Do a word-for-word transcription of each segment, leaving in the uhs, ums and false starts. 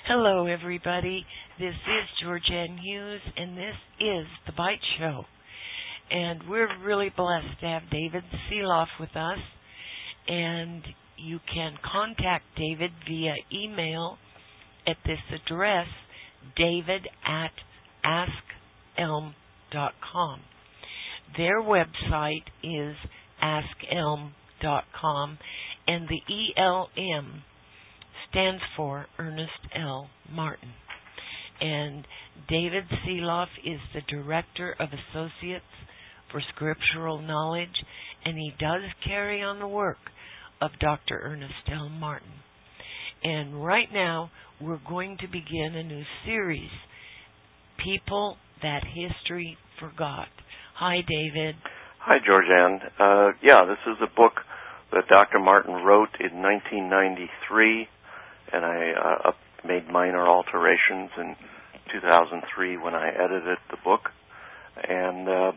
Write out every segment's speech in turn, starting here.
Hello, everybody. This is Georgianne Hughes, and this is The Bite Show. And we're really blessed to have David Seeloff with us. And you can contact David via email at this address, david at ask elm dot com. Their website is ask elm dot com, and the E L M stands for Ernest L. Martin. And David Seeloff is the Director of Associates for Scriptural Knowledge, and he does carry on the work of Doctor Ernest L. Martin. And right now, we're going to begin a new series, People That History Forgot. Hi, David. Hi, Georgianne. Uh, yeah, this is a book that Doctor Martin wrote in nineteen ninety-three, and I uh, up, made minor alterations in two thousand three when I edited the book. And uh,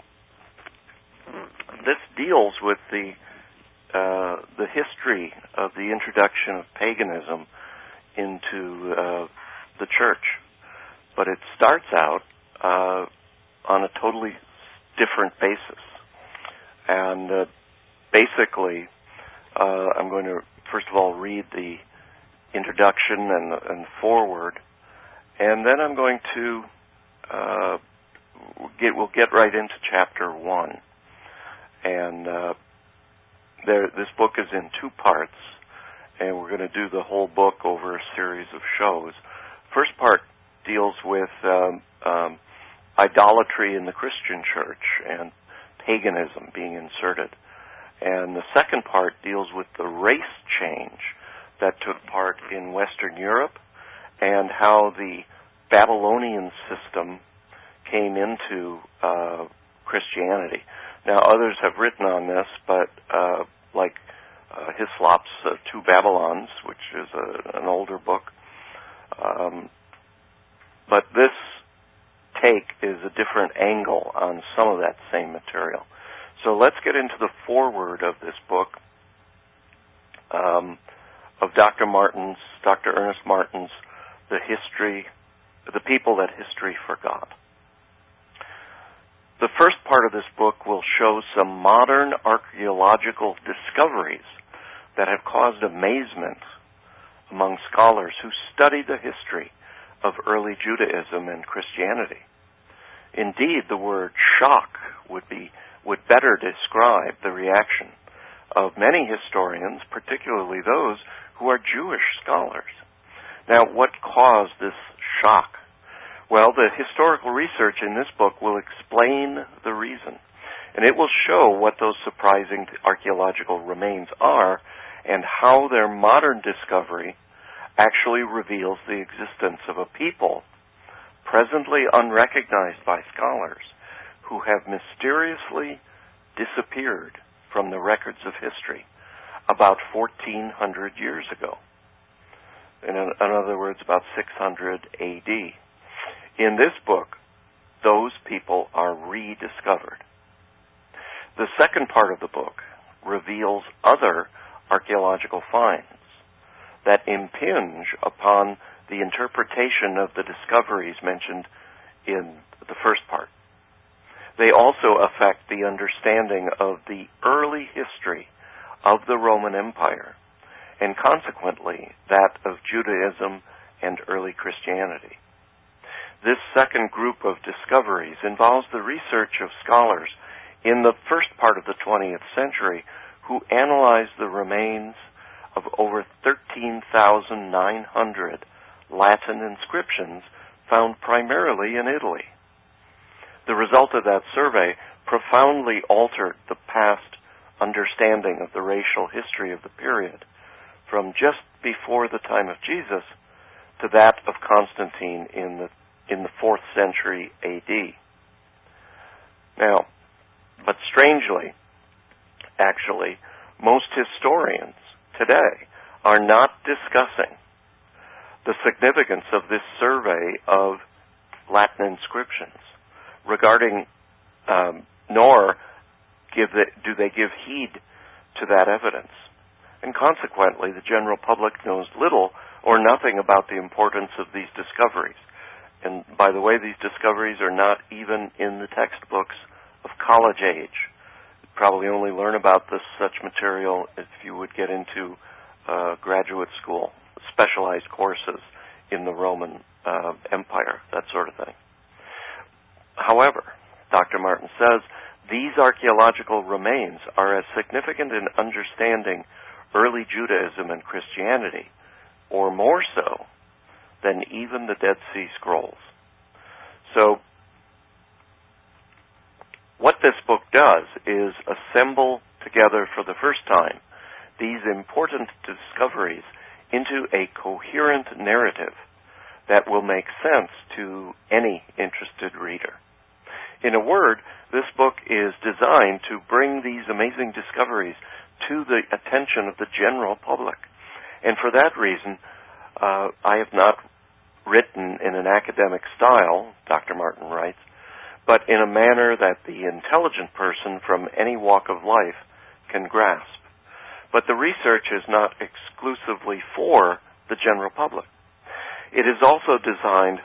this deals with the uh, the history of the introduction of paganism into uh, the church. But it starts out uh, on a totally different basis. And uh, basically, uh, I'm going to, first of all, read the introduction and the, and the foreword, and then I'm going to uh, get we'll get right into chapter one. And uh, there, this book is in two parts, and we're going to do the whole book over a series of shows. First part deals with um, um, idolatry in the Christian church and paganism being inserted, and the second part deals with the race change that took part in Western Europe and how the Babylonian system came into uh, Christianity. Now, others have written on this, but uh, like uh, Hislop's uh, Two Babylons, which is a, an older book. Um, but this take is a different angle on some of that same material. So let's get into the foreword of this book. Um, of Doctor Martin's, Doctor Ernest Martin's, The History, The People That History Forgot. The first part of this book will show some modern archaeological discoveries that have caused amazement among scholars who study the history of early Judaism and Christianity. Indeed, the word shock would be would better describe the reaction of many historians, particularly those who are Jewish scholars. Now, what caused this shock? Well, the historical research in this book will explain the reason, and it will show what those surprising archaeological remains are and how their modern discovery actually reveals the existence of a people presently unrecognized by scholars who have mysteriously disappeared from the records of history about fourteen hundred years ago. In, in other words, about six hundred A D. In this book, those people are rediscovered. The second part of the book reveals other archaeological finds that impinge upon the interpretation of the discoveries mentioned in the first part. They also affect the understanding of the early history of the Roman Empire, and consequently that of Judaism and early Christianity. This second group of discoveries involves the research of scholars in the first part of the twentieth century who analyzed the remains of over thirteen thousand nine hundred Latin inscriptions found primarily in Italy. The result of that survey profoundly altered the past understanding of the racial history of the period, from just before the time of Jesus to that of Constantine in the in the fourth century A D. Now, but strangely, actually, most historians today are not discussing the significance of this survey of Latin inscriptions regarding, um, nor give the, do they give heed to that evidence. And consequently, the general public knows little or nothing about the importance of these discoveries. And by the way, these discoveries are not even in the textbooks of college age. You'd probably only learn about this such material if you would get into uh, graduate school, specialized courses in the Roman uh, Empire, that sort of thing. However, Doctor Martin says, these archaeological remains are as significant in understanding early Judaism and Christianity, or more so, than even the Dead Sea Scrolls. So, what this book does is assemble together for the first time these important discoveries into a coherent narrative that will make sense to any interested reader. In a word, this book is designed to bring these amazing discoveries to the attention of the general public. And for that reason, uh, I have not written in an academic style, Doctor Martin writes, but in a manner that the intelligent person from any walk of life can grasp. But the research is not exclusively for the general public. It is also designed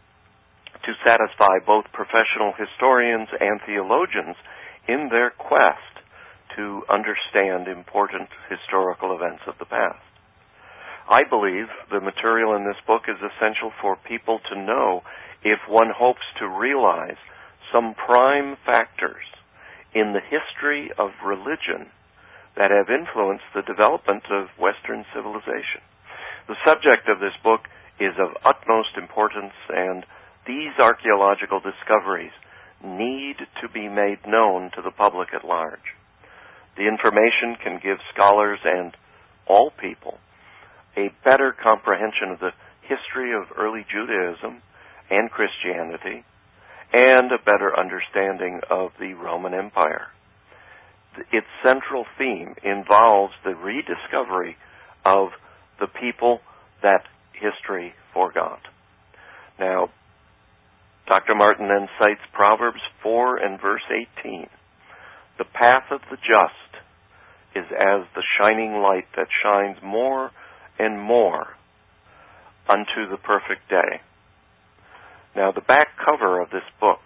to satisfy both professional historians and theologians in their quest to understand important historical events of the past. I believe the material in this book is essential for people to know if one hopes to realize some prime factors in the history of religion that have influenced the development of Western civilization. The subject of this book is of utmost importance, and these archaeological discoveries need to be made known to the public at large. The information can give scholars and all people a better comprehension of the history of early Judaism and Christianity, and a better understanding of the Roman Empire. Its central theme involves the rediscovery of the people that history forgot. Now, Doctor Martin then cites Proverbs four and verse eighteen. The path of the just is as the shining light that shines more and more unto the perfect day. Now, the back cover of this book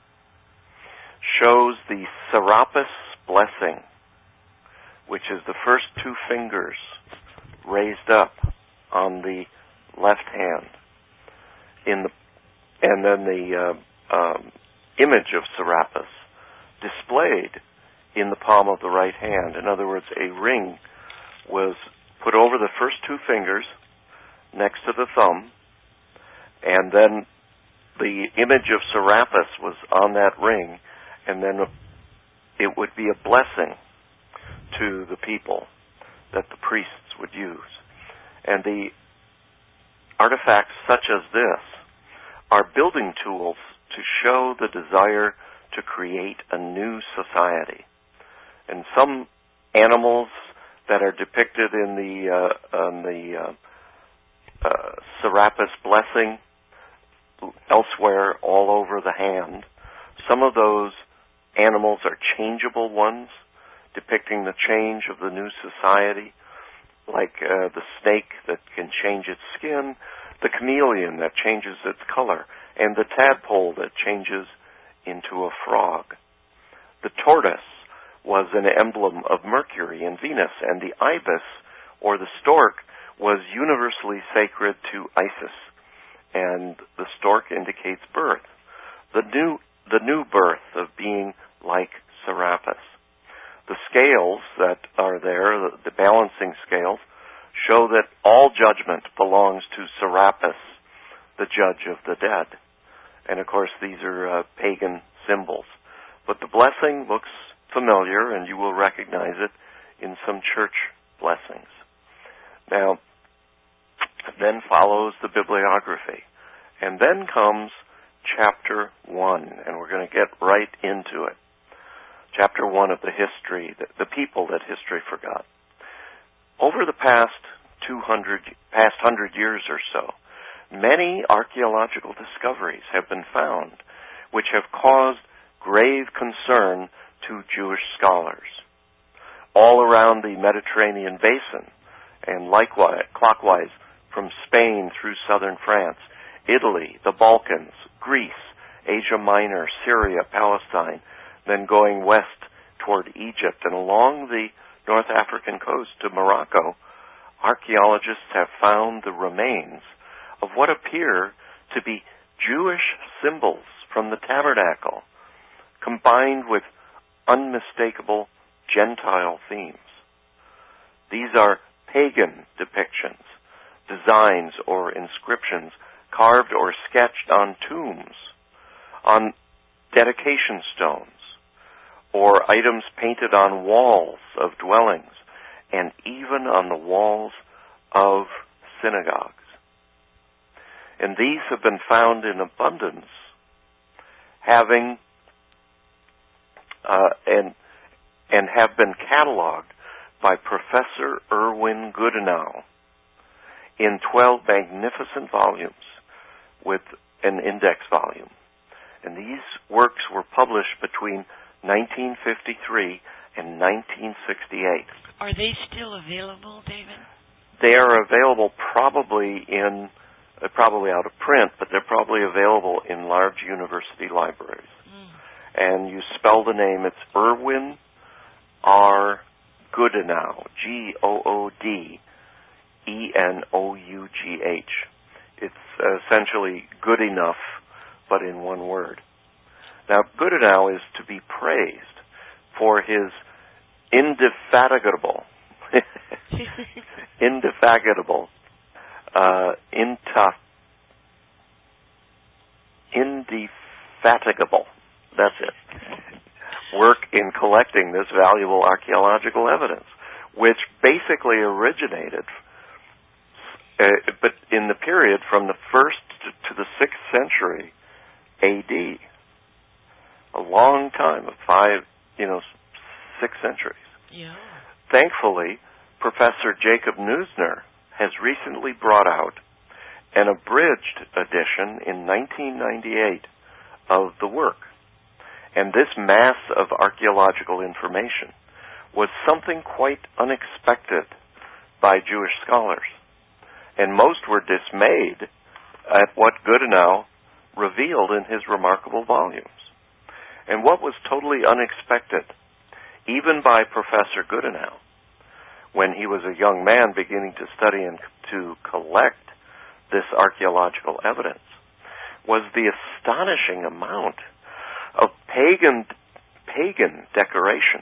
shows the Serapis blessing, which is the first two fingers raised up on the left hand, in the, and then the uh, um, image of Serapis displayed in the palm of the right hand. In other words, a ring was put over the first two fingers next to the thumb, and then the image of Serapis was on that ring, and then it would be a blessing to the people that the priests would use. And the artifacts such as this are building tools to show the desire to create a new society. And some animals that are depicted in the uh, on the uh, uh, Serapis blessing elsewhere all over the hand, some of those animals are changeable ones, depicting the change of the new society, like uh, the snake that can change its skin, the chameleon that changes its color, and the tadpole that changes into a frog. The tortoise was an emblem of Mercury and Venus, and the ibis, or the stork, was universally sacred to Isis, and the stork indicates birth, the new the new birth of being like Serapis. The scales that are there, the, the balancing scales, show that all judgment belongs to Serapis, the judge of the dead. And of course, these are uh, pagan symbols. But the blessing looks familiar, and you will recognize it in some church blessings. Now, then follows the bibliography. And then comes chapter one, and we're going to get right into it. Chapter one of the history, the, the people that history forgot. Over the past two hundred, past hundred years or so, many archaeological discoveries have been found, which have caused grave concern to Jewish scholars. All around the Mediterranean basin, and likewise, clockwise from Spain through southern France, Italy, the Balkans, Greece, Asia Minor, Syria, Palestine, then going west toward Egypt and along the North African coast to Morocco, archaeologists have found the remains of what appear to be Jewish symbols from the tabernacle, combined with unmistakable Gentile themes. These are pagan depictions, designs or inscriptions carved or sketched on tombs, on dedication stones, or items painted on walls of dwellings, and even on the walls of synagogues. And these have been found in abundance, having uh, and and have been cataloged by Professor Erwin Goodenow in twelve magnificent volumes with an index volume. And these works were published between nineteen fifty-three and nineteen sixty-eight. Are they still available, David? They are available probably in, uh, probably out of print, but they're probably available in large university libraries. Mm. And you spell the name, it's Erwin R. Goodenow, G O O D E N O U G H. It's uh, essentially good enough, but in one word. Now, Goodenow is to be praised for his indefatigable, indefatigable, uh, inta, indefatigable, that's it, work in collecting this valuable archaeological evidence, which basically originated uh, but in the period from the first to the sixth century A D, a long time of five, you know, six centuries. Yeah. Thankfully, Professor Jacob Neusner has recently brought out an abridged edition in nineteen ninety-eight of the work. And this mass of archaeological information was something quite unexpected by Jewish scholars. And most were dismayed at what Goodenow revealed in his remarkable volumes. And what was totally unexpected, even by Professor Goodenow, when he was a young man beginning to study and to collect this archaeological evidence, was the astonishing amount of pagan pagan decorations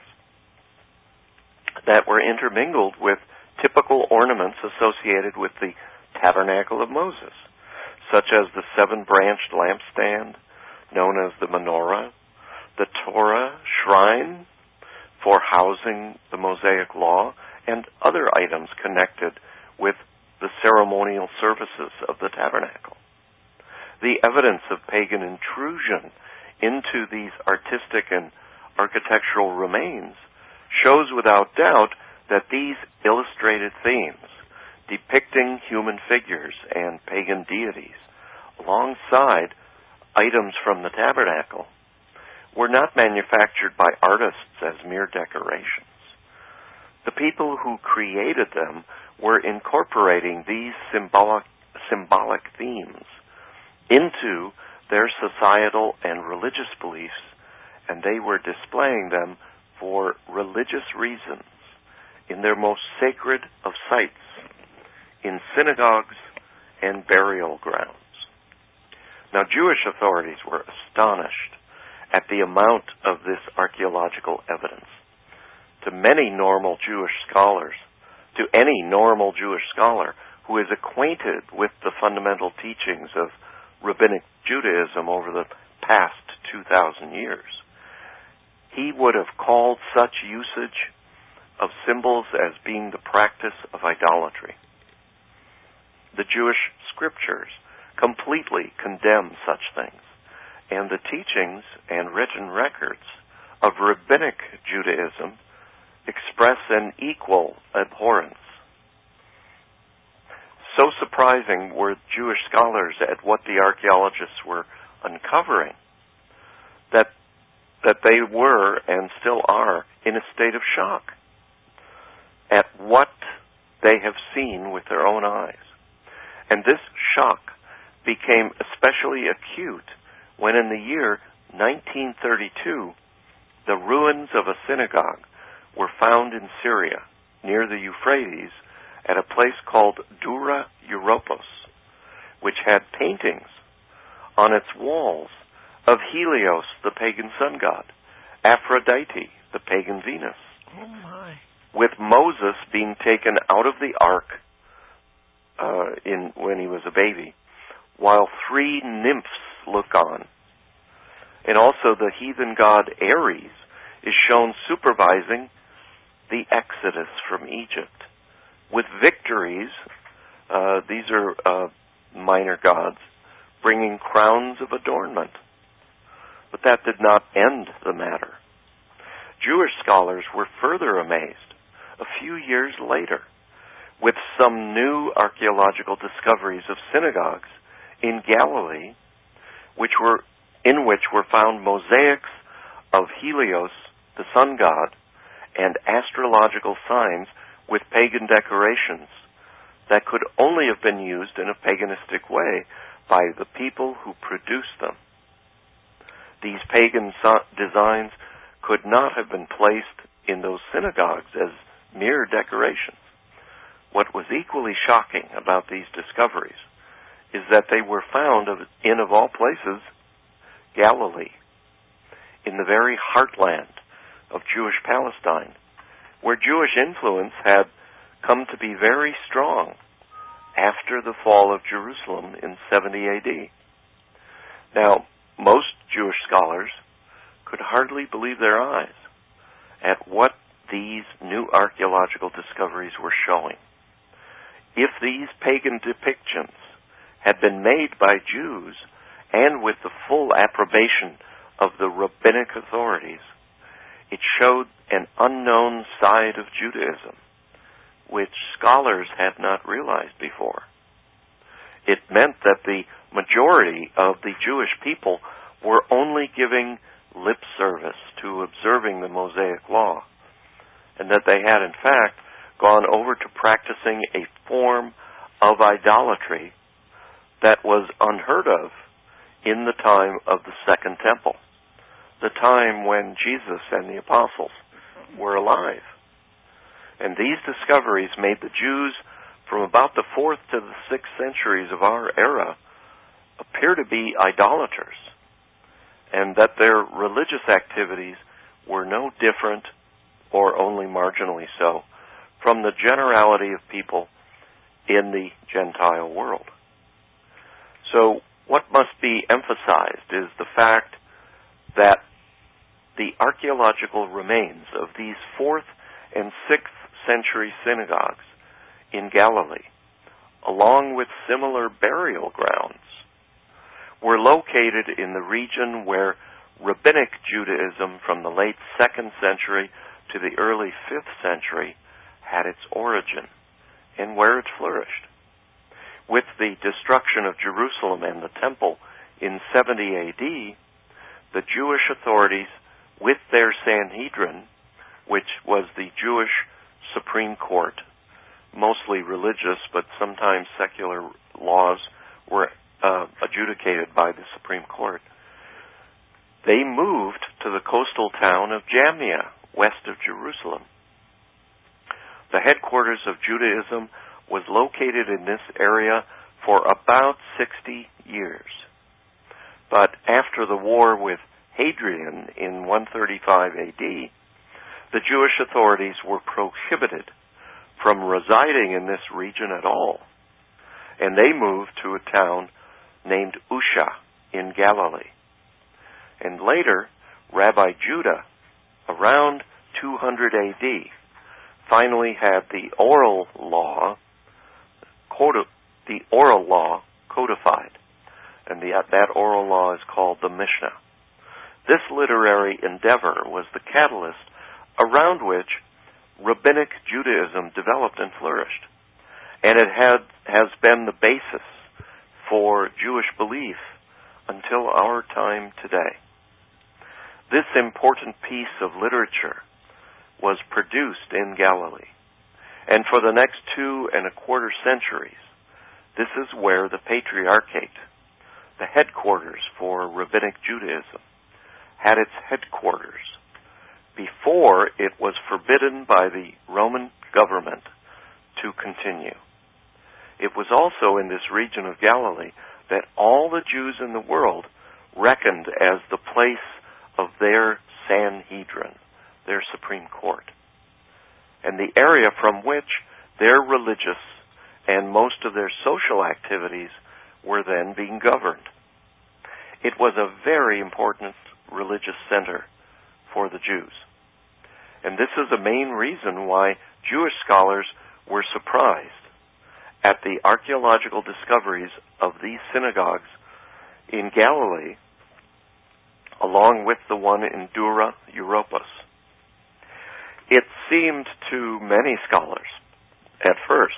that were intermingled with typical ornaments associated with the Tabernacle of Moses, such as the seven-branched lampstand, known as the menorah, the Torah shrine for housing the Mosaic Law, and other items connected with the ceremonial services of the tabernacle. The evidence of pagan intrusion into these artistic and architectural remains shows without doubt that these illustrated themes, depicting human figures and pagan deities, alongside items from the tabernacle, were not manufactured by artists as mere decorations. The people who created them were incorporating these symbolic, symbolic themes into their societal and religious beliefs, and they were displaying them for religious reasons in their most sacred of sites, in synagogues and burial grounds. Now, Jewish authorities were astonished at the amount of this archaeological evidence. To many normal Jewish scholars, to any normal Jewish scholar who is acquainted with the fundamental teachings of Rabbinic Judaism over the past two thousand years, he would have called such usage of symbols as being the practice of idolatry. The Jewish scriptures completely condemn such things, and the teachings and written records of Rabbinic Judaism express an equal abhorrence. So surprising were Jewish scholars at what the archaeologists were uncovering that that they were and still are in a state of shock at what they have seen with their own eyes. And this shock became especially acute when in the year nineteen thirty-two, the ruins of a synagogue were found in Syria, near the Euphrates, at a place called Dura Europos, which had paintings on its walls of Helios, the pagan sun god, Aphrodite, the pagan Venus, Oh my. with Moses being taken out of the ark uh, in when he was a baby, while three nymphs look on. And also the heathen god Ares is shown supervising the exodus from Egypt. With victories, uh, these are uh, minor gods, bringing crowns of adornment. But that did not end the matter. Jewish scholars were further amazed a few years later with some new archaeological discoveries of synagogues in Galilee, which were in which were found mosaics of Helios, the sun god, and astrological signs with pagan decorations that could only have been used in a paganistic way by the people who produced them. These pagan so- designs could not have been placed in those synagogues as mere decorations. What was equally shocking about these discoveries is that they were found of, in, of all places, Galilee, in the very heartland of Jewish Palestine, where Jewish influence had come to be very strong after the fall of Jerusalem in seventy A D. Now, most Jewish scholars could hardly believe their eyes at what these new archaeological discoveries were showing. If these pagan depictions had been made by Jews and with the full approbation of the rabbinic authorities, it showed an unknown side of Judaism, which scholars had not realized before. It meant that the majority of the Jewish people were only giving lip service to observing the Mosaic Law, and that they had, in fact, gone over to practicing a form of idolatry that was unheard of in the time of the Second Temple, the time when Jesus and the apostles were alive. And these discoveries made the Jews from about the fourth to the sixth centuries of our era appear to be idolaters, and that their religious activities were no different, or only marginally so, from the generality of people in the Gentile world. So what must be emphasized is the fact that the archaeological remains of these fourth and sixth century synagogues in Galilee, along with similar burial grounds, were located in the region where rabbinic Judaism from the late second century to the early fifth century had its origin, and where it flourished. With the destruction of Jerusalem and the Temple in seventy A D, the Jewish authorities, with their Sanhedrin, which was the Jewish Supreme Court, mostly religious but sometimes secular laws were uh, adjudicated by the Supreme Court, they moved to the coastal town of Jamnia, west of Jerusalem. The headquarters of Judaism was located in this area for about sixty years. But after the war with Hadrian in one thirty-five A D, the Jewish authorities were prohibited from residing in this region at all, and they moved to a town named Usha in Galilee. And later, Rabbi Judah, around two hundred A D, finally had the oral law, codi- the oral law codified, and the, that oral law is called the Mishnah. This literary endeavor was the catalyst around which rabbinic Judaism developed and flourished, and it had has been the basis for Jewish belief until our time today. This important piece of literature was produced in Galilee, and for the next two and a quarter centuries, This is where the Patriarchate, the headquarters for Rabbinic Judaism, had its headquarters before it was forbidden by the Roman government to continue. It was also in this region of Galilee that all the Jews in the world reckoned as the place of their Sanhedrin, their Supreme Court, and the area from which their religious and most of their social activities were then being governed. It was a very important religious center for the Jews. And this is the main reason why Jewish scholars were surprised at the archaeological discoveries of these synagogues in Galilee, along with the one in Dura Europos. It seemed to many scholars at first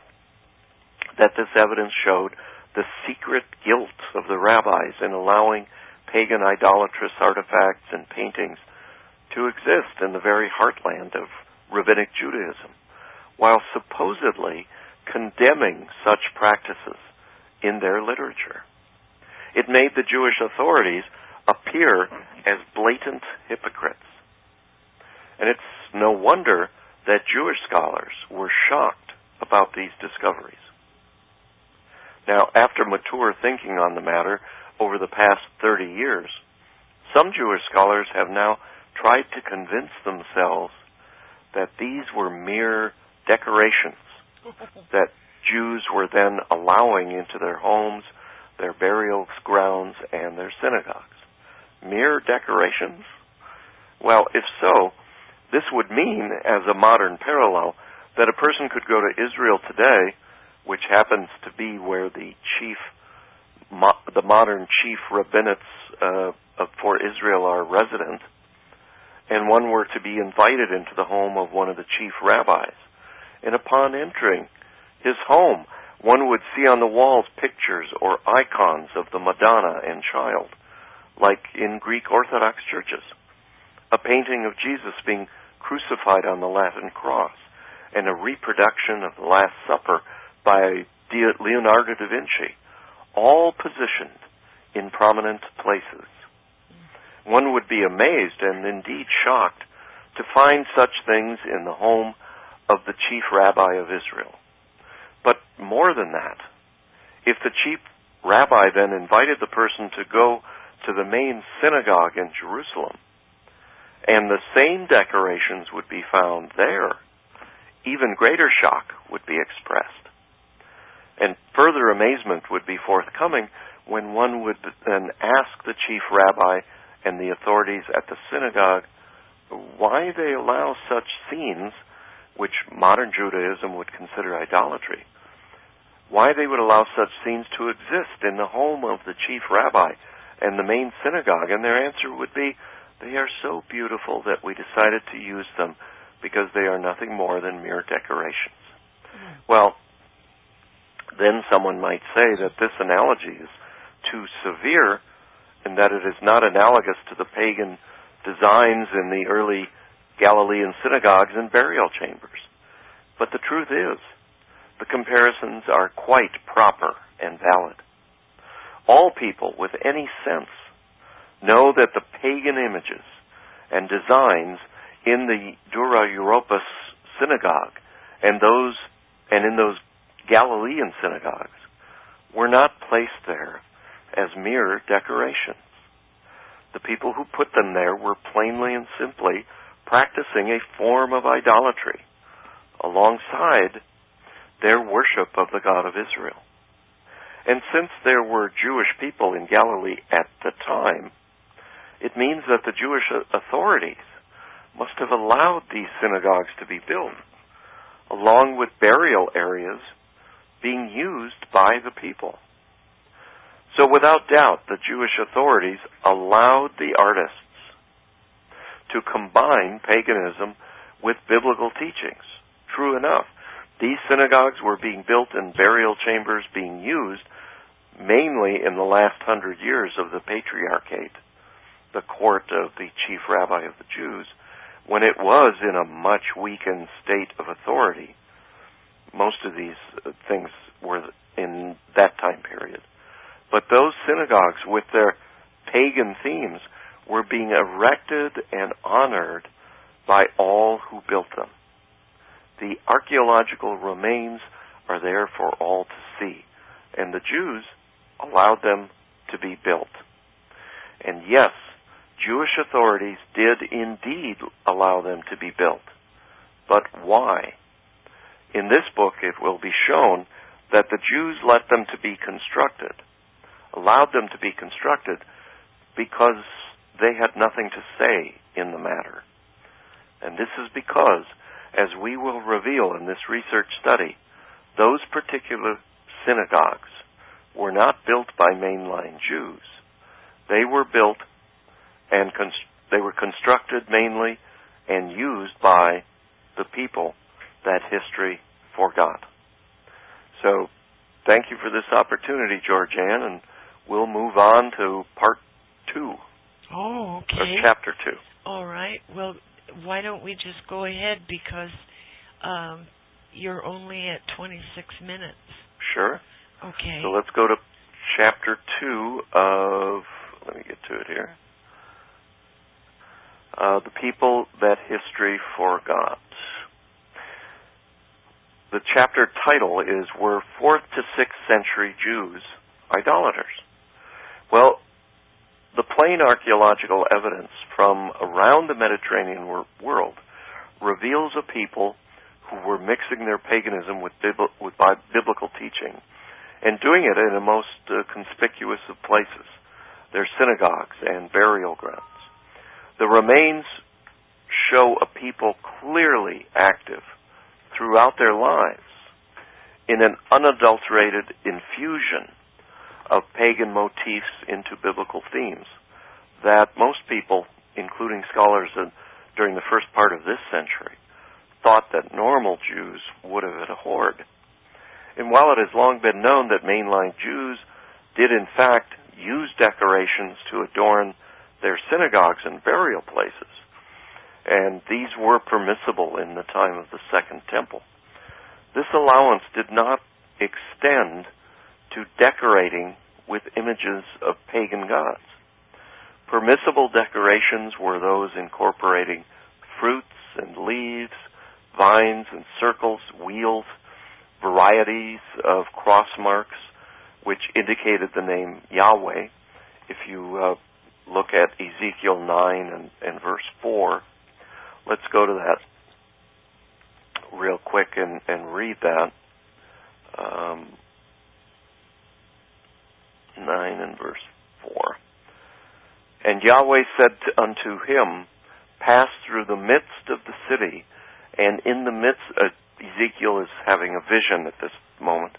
that this evidence showed the secret guilt of the rabbis in allowing pagan idolatrous artifacts and paintings to exist in the very heartland of Rabbinic Judaism, while supposedly condemning such practices in their literature. It made the Jewish authorities appear as blatant hypocrites. And it's no wonder that Jewish scholars were shocked about these discoveries. Now, after mature thinking on the matter over the past thirty years, some Jewish scholars have now tried to convince themselves that these were mere decorations that Jews were then allowing into their homes, their burial grounds, and their synagogues. Mere decorations? Well, if so, this would mean, as a modern parallel, that a person could go to Israel today, which happens to be where the chief, mo- the modern chief rabbinates uh, for Israel are resident, and one were to be invited into the home of one of the chief rabbis. And upon entering his home, one would see on the walls pictures or icons of the Madonna and Child, like in Greek Orthodox churches. A painting of Jesus being crucified on the Latin cross, and a reproduction of the Last Supper by Leonardo da Vinci, all positioned in prominent places. One would be amazed and indeed shocked to find such things in the home of the chief rabbi of Israel. But more than that, if the chief rabbi then invited the person to go to the main synagogue in Jerusalem, and the same decorations would be found there, even greater shock would be expressed. And further amazement would be forthcoming when one would then ask the chief rabbi and the authorities at the synagogue why they allow such scenes, which modern Judaism would consider idolatry, why they would allow such scenes to exist in the home of the chief rabbi and the main synagogue. And their answer would be, they are so beautiful that we decided to use them because they are nothing more than mere decorations. Mm. Well, then someone might say that this analogy is too severe and that it is not analogous to the pagan designs in the early Galilean synagogues and burial chambers. But the truth is, the comparisons are quite proper and valid. All people with any sense know that the pagan images and designs in the Dura Europos synagogue and those and in those Galilean synagogues were not placed there as mere decorations. The people who put them there were plainly and simply practicing a form of idolatry alongside their worship of the God of Israel. And since there were Jewish people in Galilee at the time, it means that the Jewish authorities must have allowed these synagogues to be built, along with burial areas being used by the people. So without doubt, the Jewish authorities allowed the artists to combine paganism with biblical teachings. True enough, these synagogues were being built and burial chambers being used mainly in the last hundred years of the Patriarchate, the court of the chief rabbi of the Jews, when it was in a much weakened state of authority. Most of these things were in that time period. But those synagogues with their pagan themes were being erected and honored by all who built them. The archaeological remains are there for all to see, and the Jews allowed them to be built. And yes, Jewish authorities did indeed allow them to be built. But why? In this book it will be shown that the Jews let them to be constructed, allowed them to be constructed, because they had nothing to say in the matter. And this is because, as we will reveal in this research study, those particular synagogues were not built by mainline Jews. They were built and const- they were constructed mainly and used by the people that history forgot. So, thank you for this opportunity, Georgianne, and we'll move on to part two. Oh, okay. Or chapter two. All right. Well, why don't we just go ahead, because um, you're only at twenty-six minutes. Sure. Okay. So let's go to chapter two of, let me get to it here. Uh, the people that history forgot. The chapter title is, Were fourth to sixth Century Jews Idolaters? Well, the plain archaeological evidence from around the Mediterranean wor- world reveals a people who were mixing their paganism with, bibl- with bi- biblical teaching, and doing it in the most uh, conspicuous of places, their synagogues and burial grounds. The remains show a people clearly active throughout their lives in an unadulterated infusion of pagan motifs into biblical themes that most people, including scholars in, during the first part of this century, thought that normal Jews would have abhorred. And while it has long been known that mainline Jews did in fact use decorations to adorn their synagogues and burial places, and these were permissible in the time of the Second Temple, this allowance did not extend to decorating with images of pagan gods. Permissible decorations were those incorporating fruits and leaves, vines and circles, wheels, varieties of cross marks, which indicated the name Yahweh. If you uh, look at Ezekiel nine and, and verse four, let's go to that real quick and, and read that. Um, nine and verse four. And Yahweh said unto him, Pass through the midst of the city, and in the midst, uh, Ezekiel is having a vision at this moment.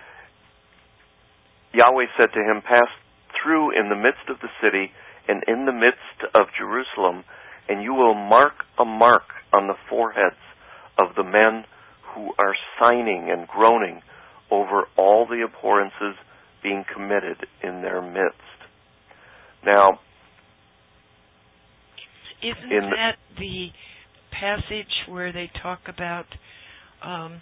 Yahweh said to him, Pass through in the midst of the city, and in the midst of Jerusalem, and you will mark a mark on the foreheads of the men who are signing and groaning over all the abhorrences being committed in their midst. Now, isn't in that the passage where they talk about um,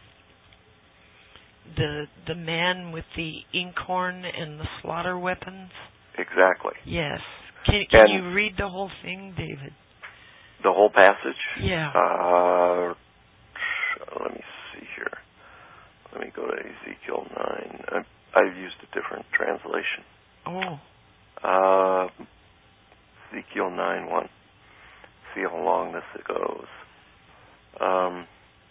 the the man with the inkhorn and the slaughter weapons? Exactly. Yes. Can, can and you read the whole thing, David? The whole passage? Yeah. Uh, let me see here. Let me go to Ezekiel nine. I, I've used a different translation. Oh. Uh, Ezekiel nine one. See how long this goes. Um,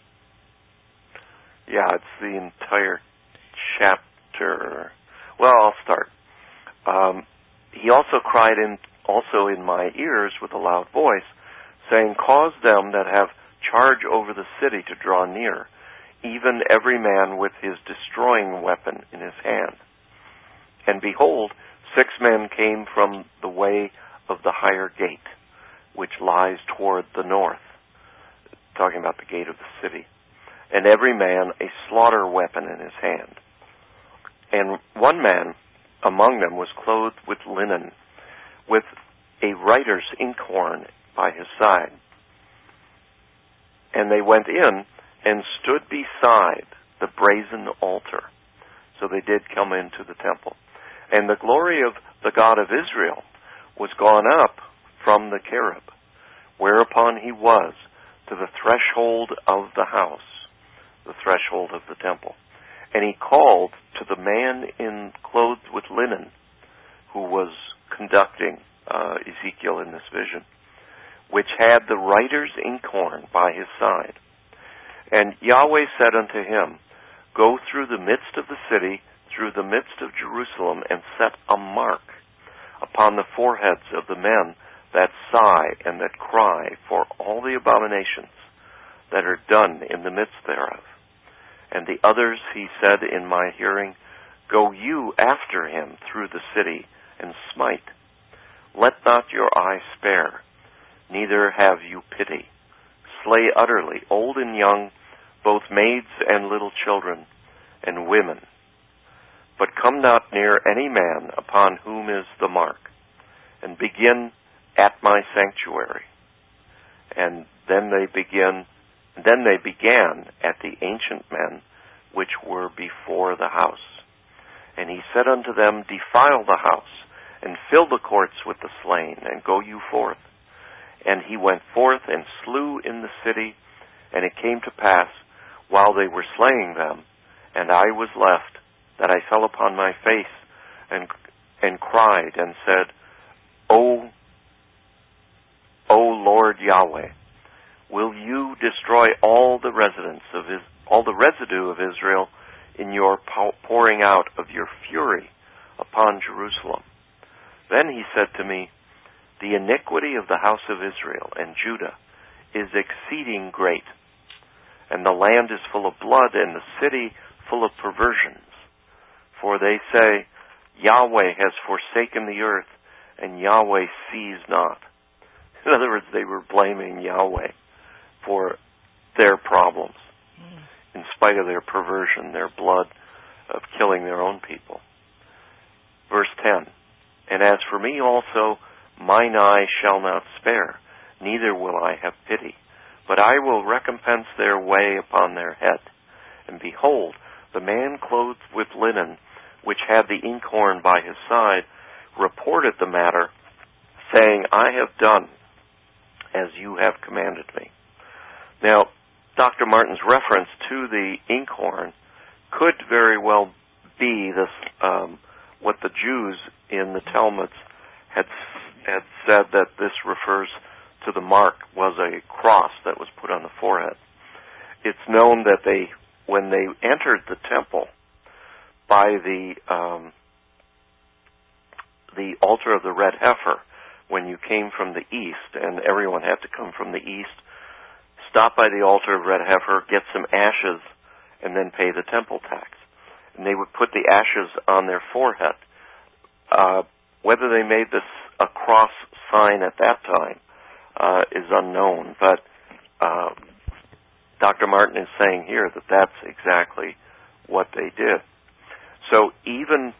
yeah, it's the entire chapter. Well, I'll start. Um, he also cried in, also in my ears with a loud voice, saying, Cause them that have charge over the city to draw near, even every man with his destroying weapon in his hand. And behold, six men came from the way of the higher gate, which lies toward the north, talking about the gate of the city, and every man a slaughter weapon in his hand. And one man among them was clothed with linen, with a writer's inkhorn by his side. And they went in and stood beside the brazen altar, So they did come into the temple. And the glory of the God of Israel was gone up from the cherub, whereupon he was to the threshold of the house, the threshold of the temple. And he called to the man in clothed with linen, who was conducting uh, Ezekiel in this vision, which had the writer's inkhorn by his side. And Yahweh said unto him, Go through the midst of the city, through the midst of Jerusalem, and set a mark upon the foreheads of the men that sigh and that cry for all the abominations that are done in the midst thereof. And the others he said in my hearing, Go you after him through the city, and smite. Let not your eye spare, neither have you pity. Slay utterly, old and young, both maids and little children, and women. But come not near any man upon whom is the mark, and begin at my sanctuary. And then they begin, then they began at the ancient men which were before the house. And he said unto them, Defile the house, and fill the courts with the slain, and go you forth. And he went forth and slew in the city, and it came to pass, while they were slaying them, and I was left, that I fell upon my face, and and cried, and said, O, O Lord Yahweh, will you destroy all the residents of Is, all the residue of Israel in your pouring out of your fury upon Jerusalem? Then he said to me, The iniquity of the house of Israel and Judah is exceeding great, and the land is full of blood, and the city full of perversions. For they say, Yahweh has forsaken the earth, and Yahweh sees not. In other words, they were blaming Yahweh for their problems, mm. in spite of their perversion, their blood of killing their own people. Verse ten, And as for me also, mine eye shall not spare, neither will I have pity. But I will recompense their way upon their head. And behold, the man clothed with linen, which had the inkhorn by his side, reported the matter, saying, I have done as you have commanded me. Now, Doctor Martin's reference to the inkhorn could very well be this, um, what the Jews in the Talmuds had had said, that this refers to the mark was a cross that was put on the forehead. It's known that they, when they entered the temple by the um, the altar of the red heifer, when you came from the east, and everyone had to come from the east, stop by the altar of red heifer, get some ashes, and then pay the temple tax. And they would put the ashes on their forehead. Uh, whether they made this a cross sign at that time uh, is unknown, but uh, Doctor Martin is saying here that that's exactly what they did. So even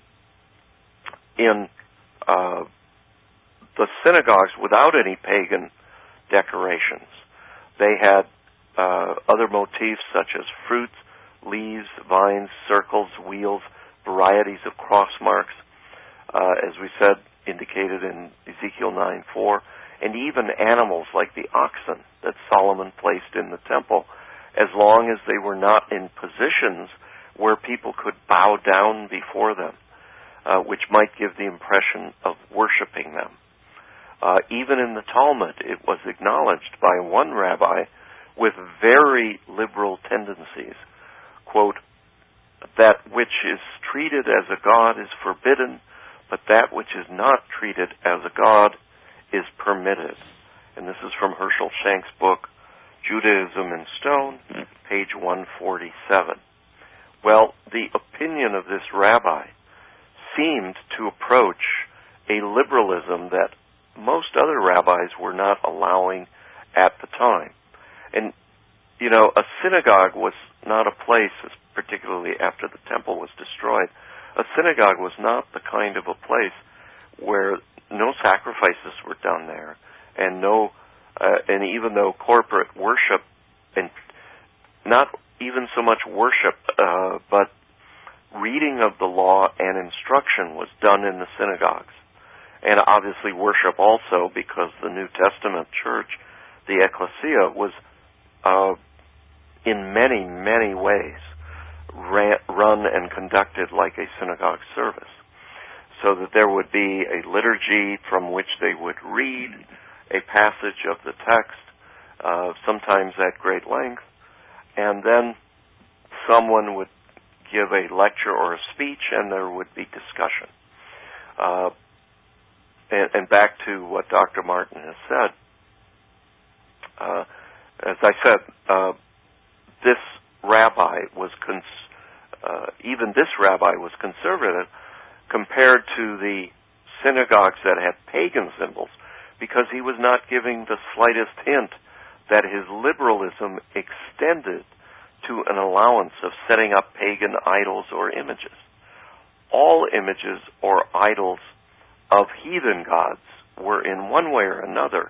in uh, the synagogues without any pagan decorations, they had uh, other motifs such as fruits, leaves, vines, circles, wheels, varieties of cross marks, uh, as we said, indicated in Ezekiel nine four, and even animals like the oxen that Solomon placed in the temple, as long as they were not in positions where people could bow down before them, uh, which might give the impression of worshiping them. Uh, even in the Talmud, it was acknowledged by one rabbi with very liberal tendencies, quote, that which is treated as a god is forbidden, but that which is not treated as a god is permitted. And this is from Herschel Shank's book, Judaism in Stone, page one forty-seven. Well, the opinion of this rabbi seemed to approach a liberalism that most other rabbis were not allowing at the time. And, you know, a synagogue was not a place, particularly after the temple was destroyed, a synagogue was not the kind of a place where no sacrifices were done there, and no, uh, and even though corporate worship, and not even so much worship, uh, but reading of the law and instruction was done in the synagogues. And obviously worship also, because the New Testament church, the ecclesia, was uh, in many, many ways ran, run and conducted like a synagogue service. So that there would be a liturgy from which they would read a passage of the text, uh, sometimes at great length, and then someone would give a lecture or a speech, and there would be discussion. Uh, and, and back to what Doctor Martin has said, uh, as I said, uh, this rabbi was, cons- uh, even this rabbi was conservative compared to the synagogues that had pagan symbols, because he was not giving the slightest hint that his liberalism extended to an allowance of setting up pagan idols or images. All images or idols of heathen gods were in one way or another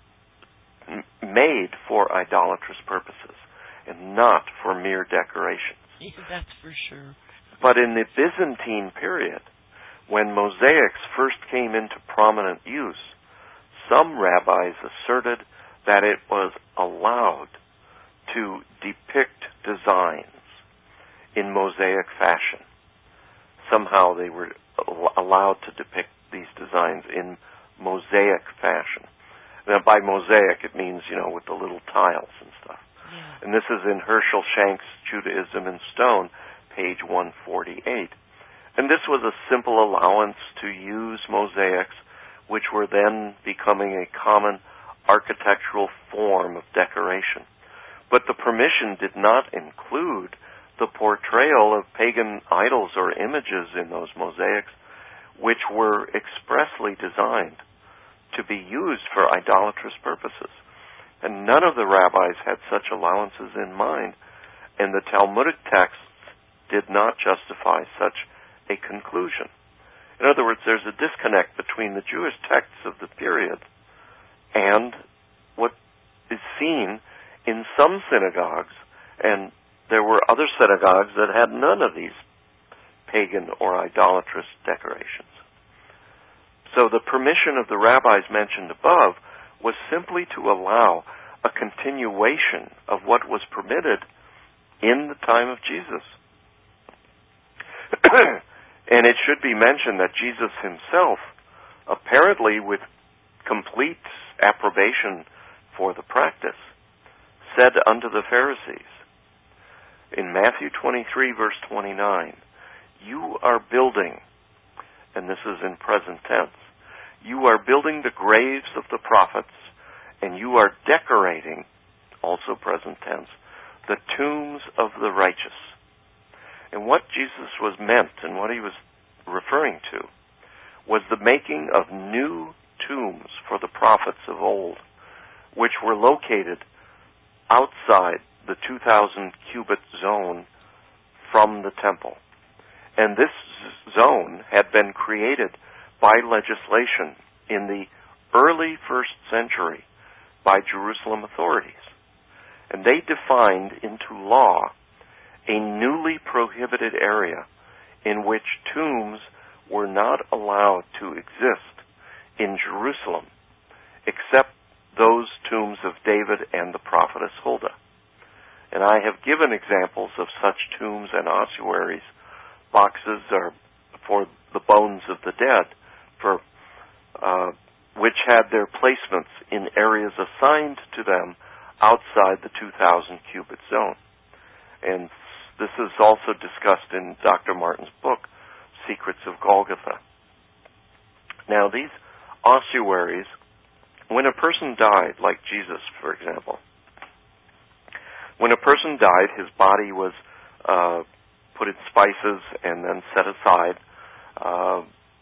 m- made for idolatrous purposes and not for mere decorations. Yeah, that's for sure. But in the Byzantine period, when mosaics first came into prominent use, some rabbis asserted that it was allowed to depict designs in mosaic fashion. Somehow they were allowed to depict these designs in mosaic fashion. Now, by mosaic, it means, you know, with the little tiles and stuff. Yeah. And this is in Herschel Shank's Judaism in Stone, page one forty-eight. And this was a simple allowance to use mosaics, which were then becoming a common architectural form of decoration. But the permission did not include the portrayal of pagan idols or images in those mosaics, which were expressly designed to be used for idolatrous purposes. And none of the rabbis had such allowances in mind, and the Talmudic texts did not justify such a conclusion. In other words, there's a disconnect between the Jewish texts of the period and what is seen in some synagogues, and there were other synagogues that had none of these pagan or idolatrous decorations. So the permission of the rabbis mentioned above was simply to allow a continuation of what was permitted in the time of Jesus. And it should be mentioned that Jesus himself, apparently with complete approbation for the practice, said unto the Pharisees, in Matthew twenty-three, verse twenty-nine, you are building, and this is in present tense, you are building the graves of the prophets, and you are decorating, also present tense, the tombs of the righteous. And what Jesus was meant, and what he was referring to, was the making of new tombs for the prophets of old, which were located outside the two thousand cubit zone from the temple. And this zone had been created by legislation in the early first century by Jerusalem authorities. And they defined into law a newly prohibited area in which tombs were not allowed to exist in Jerusalem, except those tombs of David and the prophetess Huldah. And I have given examples of such tombs and ossuaries. Boxes are for the bones of the dead, for uh, which had their placements in areas assigned to them outside the two thousand cubit zone. And this is also discussed in Doctor Martin's book, Secrets of Golgotha. Now, these ossuaries, when a person died, like Jesus, for example, when a person died, his body was uh, put in spices and then set aside uh,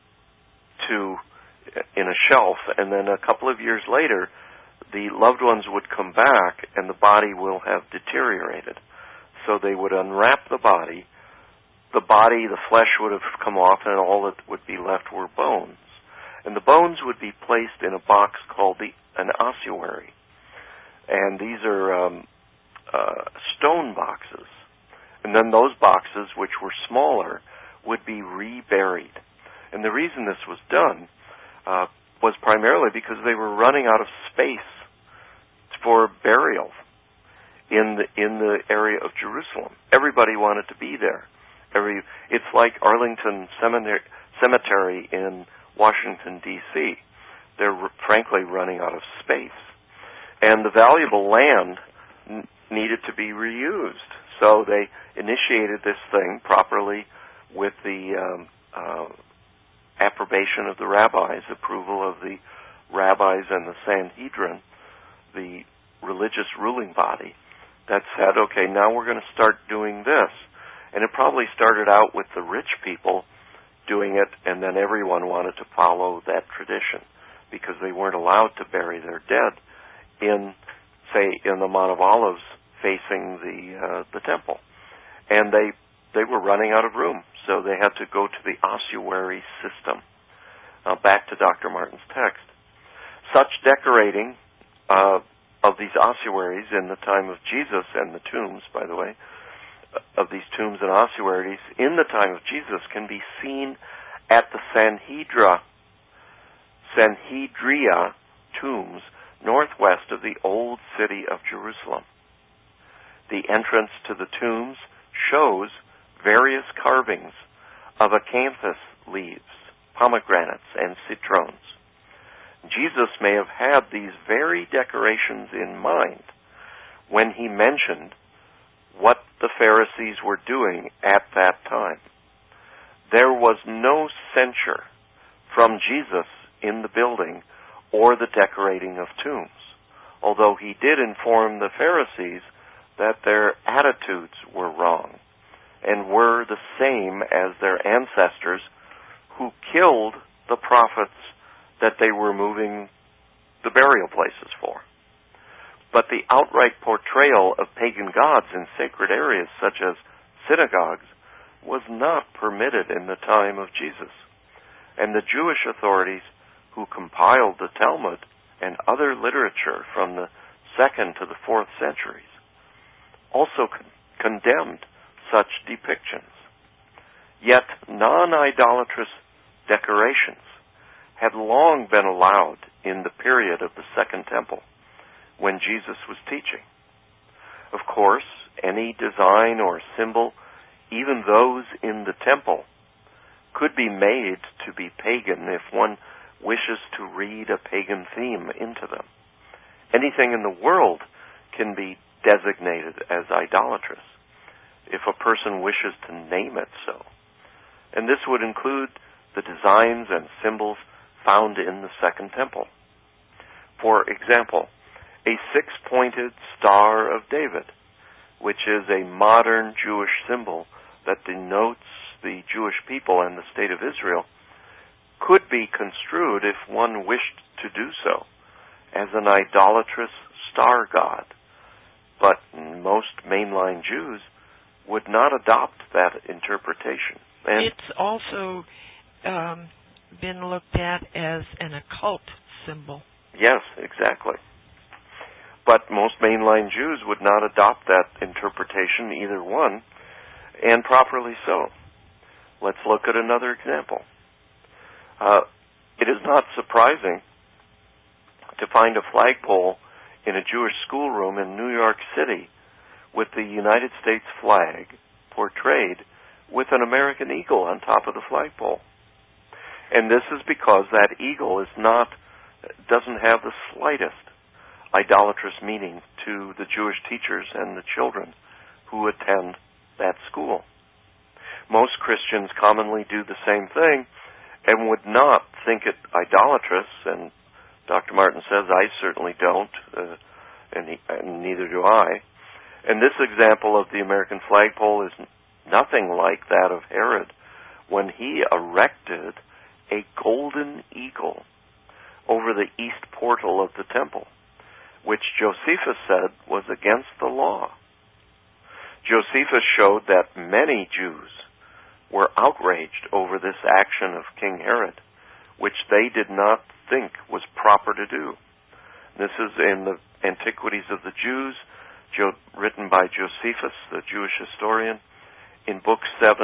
to in a shelf, and then a couple of years later, the loved ones would come back, and the body will have deteriorated. So they would unwrap the body. The body, the flesh would have come off, and all that would be left were bones. And the bones would be placed in a box called the, an ossuary. And these are um, uh, stone boxes. And then those boxes, which were smaller, would be reburied. And the reason this was done uh, was primarily because they were running out of space for burial in the in the area of Jerusalem. Everybody wanted to be there. Every it's like Arlington Cemetery, Cemetery in Washington, D C They're frankly running out of space, and the valuable land n- needed to be reused. So they initiated this thing properly with the um, uh, approbation of the rabbis, approval of the rabbis and the Sanhedrin, the religious ruling body, that said, okay, now we're going to start doing this. And it probably started out with the rich people doing it, and then everyone wanted to follow that tradition because they weren't allowed to bury their dead in, say, in the Mount of Olives facing the uh, the temple. And they they were running out of room, so they had to go to the ossuary system. Now back to Doctor Martin's text. Such decorating uh, of these ossuaries in the time of Jesus, and the tombs, by the way, of these tombs and ossuaries in the time of Jesus can be seen at the Sanhedra, Sanhedria tombs northwest of the old city of Jerusalem. The entrance to the tombs shows various carvings of acanthus leaves, pomegranates, and citrons. Jesus may have had these very decorations in mind when he mentioned what the Pharisees were doing at that time. There was no censure from Jesus in the building or the decorating of tombs, although he did inform the Pharisees that their attitudes were wrong and were the same as their ancestors who killed the prophets that they were moving the burial places for. But the outright portrayal of pagan gods in sacred areas such as synagogues was not permitted in the time of Jesus. And the Jewish authorities who compiled the Talmud and other literature from the second to the fourth centuries also con- condemned such depictions. Yet non-idolatrous decorations had long been allowed in the period of the Second Temple when Jesus was teaching. Of course, any design or symbol, even those in the temple, could be made to be pagan if one wishes to read a pagan theme into them. Anything in the world can be designated as idolatrous if a person wishes to name it so. And this would include the designs and symbols found in the Second Temple. For example, a six-pointed Star of David, which is a modern Jewish symbol that denotes the Jewish people and the state of Israel, could be construed, if one wished to do so, as an idolatrous star god. But most mainline Jews would not adopt that interpretation. And it's also um, been looked at as an occult symbol. Yes, exactly. But most mainline Jews would not adopt that interpretation, either one, and properly so. Let's look at another example. Uh, it is not surprising to find a flagpole in a Jewish schoolroom in New York City with the United States flag portrayed with an American eagle on top of the flagpole. And this is because that eagle is not, doesn't have the slightest idolatrous meaning to the Jewish teachers and the children who attend that school. Most Christians commonly do the same thing and would not think it idolatrous, and Doctor Martin says, I certainly don't, uh, and, he, and neither do I. And this example of the American flagpole is nothing like that of Herod when he erected a golden eagle over the east portal of the temple, which Josephus said was against the law. Josephus showed that many Jews were outraged over this action of King Herod, which they did not think was proper to do. This is in the Antiquities of the Jews, jo- written by Josephus, the Jewish historian, in Book seven,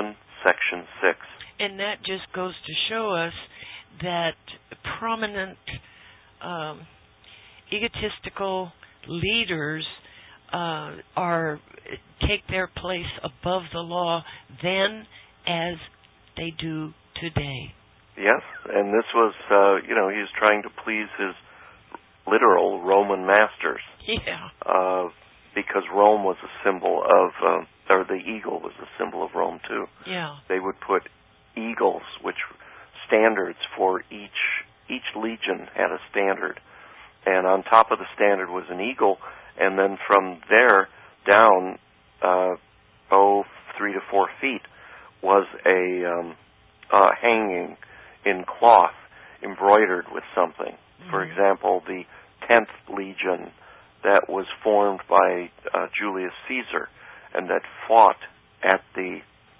Section six. And that just goes to show us that prominent um, egotistical leaders uh, are take their place above the law then as they do today. Yes, and this was, uh, you know, he was trying to please his literal Roman masters. Yeah. Uh, because Rome was a symbol of, uh, or the eagle was a symbol of Rome too. Yeah. They would put eagles, which standards for each each legion had a standard, and on top of the standard was an eagle, and then from there down, uh, oh, three to four feet was a um, uh, hanging in cloth embroidered with something. Mm-hmm. For example, the tenth legion that was formed by uh, Julius Caesar and that fought at the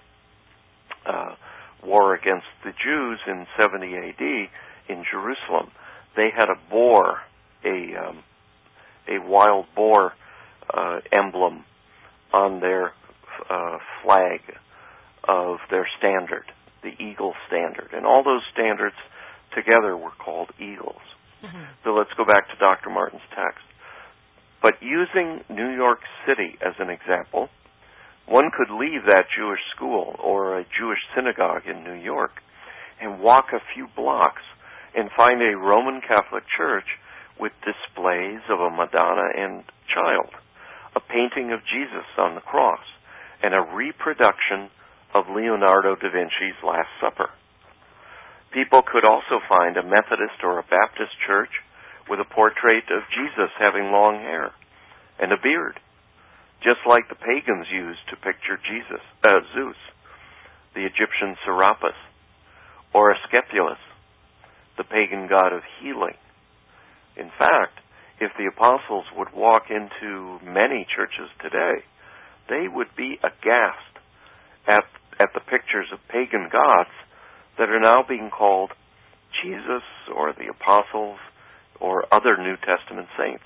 uh, war against the Jews in seventy A D in Jerusalem. They had a boar, a um, a wild boar uh, emblem on their uh, flag of their standard, the eagle standard. And all those standards together were called eagles. Mm-hmm. So let's go back to Doctor Martin's text. But using New York City as an example, one could leave that Jewish school or a Jewish synagogue in New York and walk a few blocks and find a Roman Catholic church with displays of a Madonna and child, a painting of Jesus on the cross, and a reproduction of Leonardo da Vinci's Last Supper. People could also find a Methodist or a Baptist church with a portrait of Jesus having long hair and a beard, just like the pagans used to picture Jesus, uh, Zeus, the Egyptian Serapis, or Asclepius, the pagan god of healing. In fact, if the apostles would walk into many churches today, they would be aghast at, at the pictures of pagan gods that are now being called Jesus or the apostles or other New Testament saints.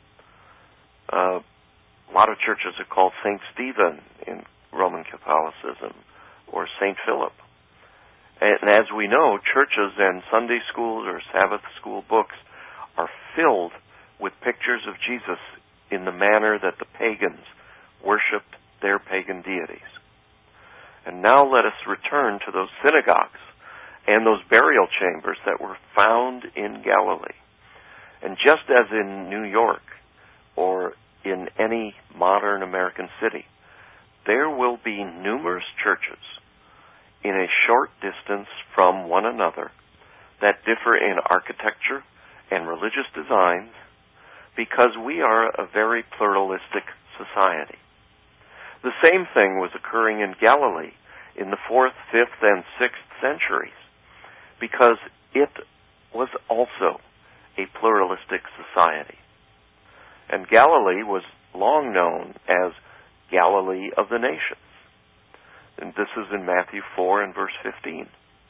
Uh, a lot of churches are called Saint Stephen in Roman Catholicism or Saint Philip. And as we know, churches and Sunday schools or Sabbath school books are filled with pictures of Jesus in the manner that the pagans worshipped their pagan deities. And now let us return to those synagogues and those burial chambers that were found in Galilee. And just as in New York or in any modern American city, there will be numerous churches in a short distance from one another that differ in architecture and religious designs because we are a very pluralistic society. The same thing was occurring in Galilee in the fourth, fifth, and sixth centuries because it was also a pluralistic society. And Galilee was long known as Galilee of the nations. And this is in Matthew four and verse fifteen.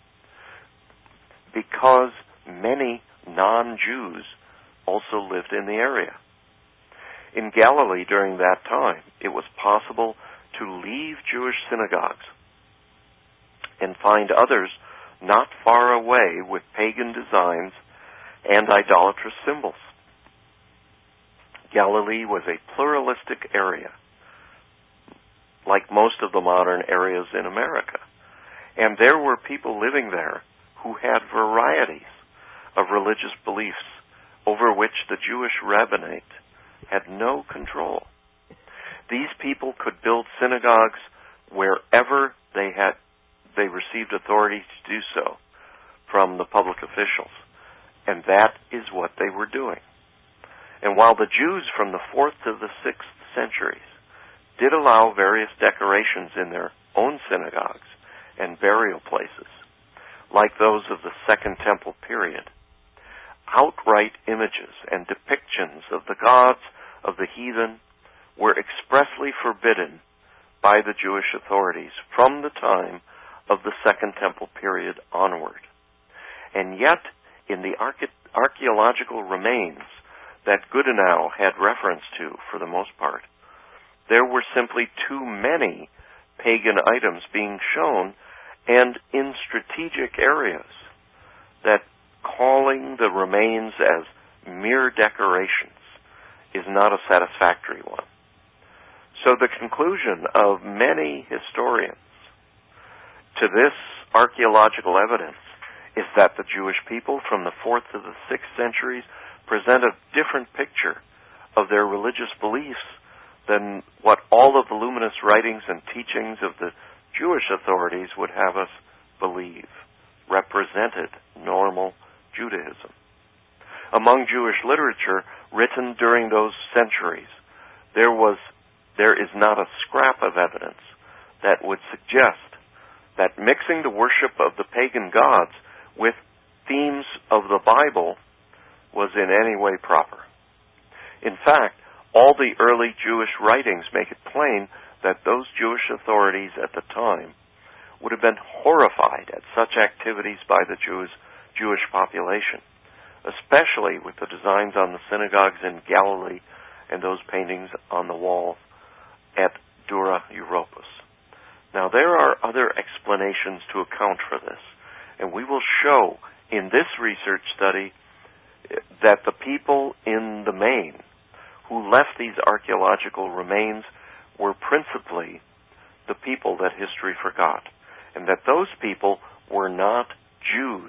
Because many non-Jews also lived in the area. In Galilee during that time, it was possible to leave Jewish synagogues and find others not far away with pagan designs and idolatrous symbols. Galilee was a pluralistic area, like most of the modern areas in America. And there were people living there who had varieties of religious beliefs over which the Jewish rabbinate had no control. These people could build synagogues wherever they had they received authority to do so from the public officials. And that is what they were doing. And while the Jews from the fourth to the sixth centuries did allow various decorations in their own synagogues and burial places, like those of the Second Temple period, outright images and depictions of the gods of the heathen were expressly forbidden by the Jewish authorities from the time of the Second Temple period onward. And yet, in the arche- archaeological remains that Goodenow had reference to, for the most part, there were simply too many pagan items being shown and in strategic areas, that calling the remains as mere decorations is not a satisfactory one. So the conclusion of many historians to this archaeological evidence is that the Jewish people from the fourth to the sixth centuries present a different picture of their religious beliefs than what all of the luminous writings and teachings of the Jewish authorities would have us believe represented normal Judaism. Among Jewish literature written during those centuries, there was there is not a scrap of evidence that would suggest that mixing the worship of the pagan gods with themes of the Bible was in any way proper. In fact, all the early Jewish writings make it plain that those Jewish authorities at the time would have been horrified at such activities by the Jews, Jewish population, especially with the designs on the synagogues in Galilee and those paintings on the wall at Dura Europos. Now, there are other explanations to account for this, and we will show in this research study that the people in the main who left these archaeological remains were principally the people that history forgot, and that those people were not Jews.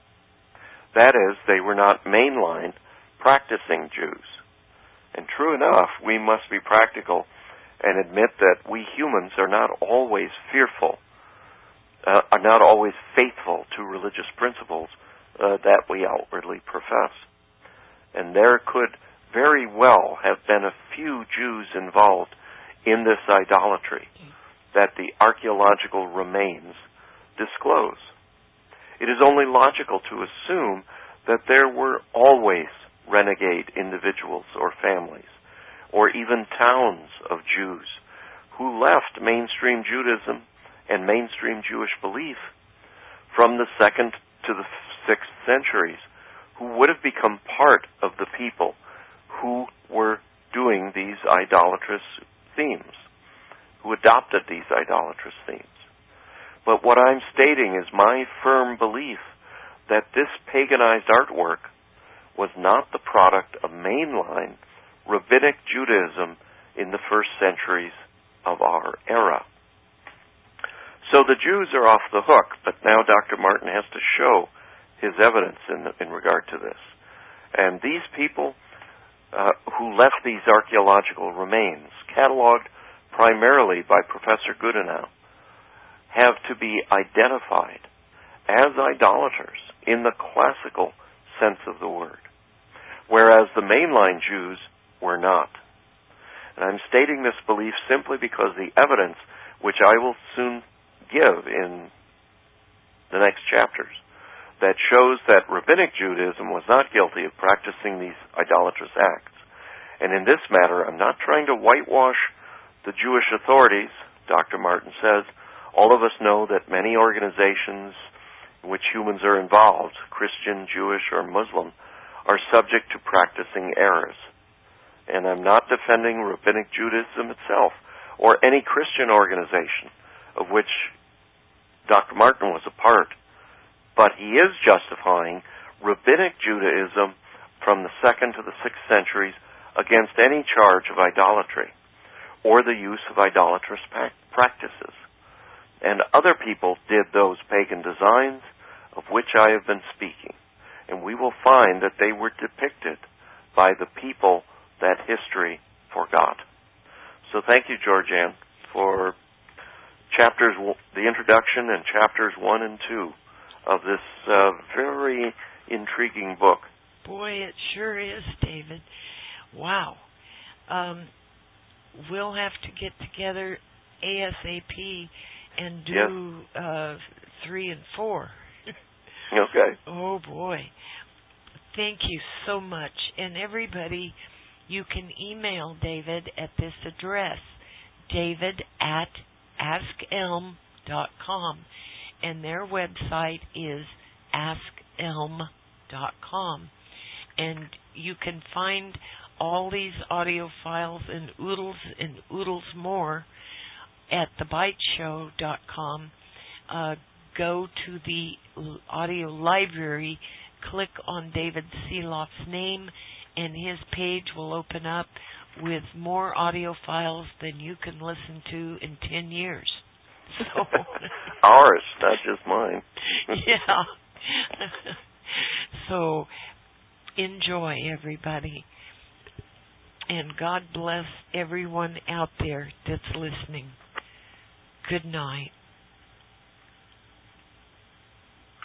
That is, they were not mainline practicing Jews. And true enough, we must be practical and admit that we humans are not always fearful, uh, are not always faithful to religious principles uh, that we outwardly profess. And there could very well have been a few Jews involved in this idolatry that the archaeological remains disclose. It is only logical to assume that there were always renegade individuals or families, or even towns of Jews who left mainstream Judaism and mainstream Jewish belief from the second to the sixth centuries, who would have become part of the people who were doing these idolatrous themes, who adopted these idolatrous themes. But what I'm stating is my firm belief that this paganized artwork was not the product of mainline rabbinic Judaism in the first centuries of our era. So the Jews are off the hook, but now Doctor Martin has to show his evidence in, in regard to this. And these people uh, who left these archaeological remains, cataloged primarily by Professor Goodenow, have to be identified as idolaters in the classical sense of the word, whereas the mainline Jews were not. And I'm stating this belief simply because the evidence, which I will soon give in the next chapters, that shows that rabbinic Judaism was not guilty of practicing these idolatrous acts. And in this matter, I'm not trying to whitewash the Jewish authorities. Doctor Martin says, all of us know that many organizations in which humans are involved, Christian, Jewish, or Muslim, are subject to practicing errors. And I'm not defending rabbinic Judaism itself, or any Christian organization of which Doctor Martin was a part. But he is justifying rabbinic Judaism from the second to the sixth centuries against any charge of idolatry or the use of idolatrous practices. And other people did those pagan designs of which I have been speaking. And we will find that they were depicted by the people that history forgot. So thank you, Georgianne, for chapters, the introduction and chapters one and two of this uh, very intriguing book. Boy, it sure is, David. Wow. Um, we'll have to get together ASAP and do yes. uh, three and four. Okay. Oh, boy. Thank you so much. And everybody, you can email David at this address, david at ask elm dot com. And their website is ask elm dot com. And you can find all these audio files and oodles and oodles more at the bite show dot com. Uh, go to the audio library, click on David Seeloff's name, and his page will open up with more audio files than you can listen to in ten years. So ours, not just mine. Yeah. So enjoy, everybody. And God bless everyone out there that's listening. Good night.